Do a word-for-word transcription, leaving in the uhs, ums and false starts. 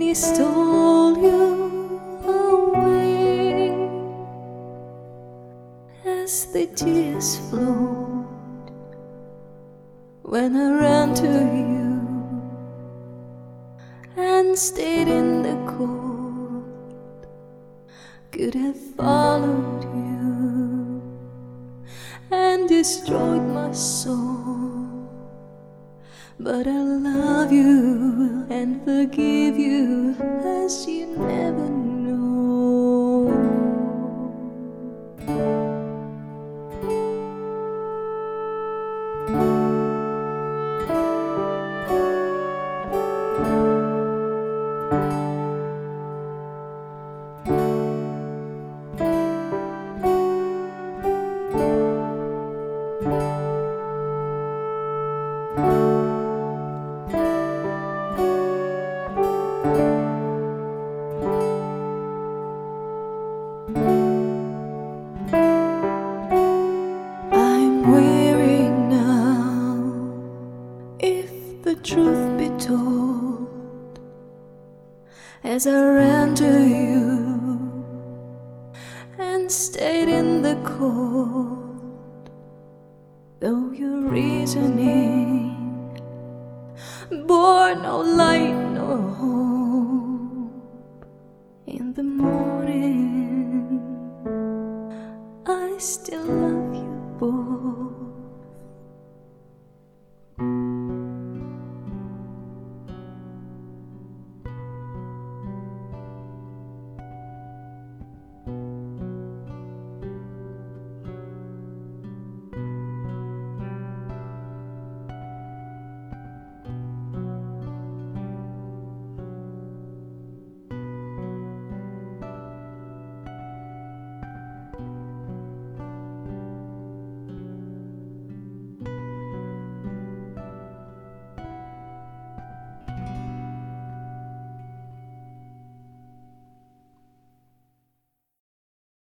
he stole you away. As the tears flowed when I ran to you and stayed in the cold, could have followed you and destroyed my soul. But I love you and forgive you as you never know. I'm weary now, if the truth be told, as I ran to you and stayed in the cold, though your reasoning bore no light, no hope. In the morning I still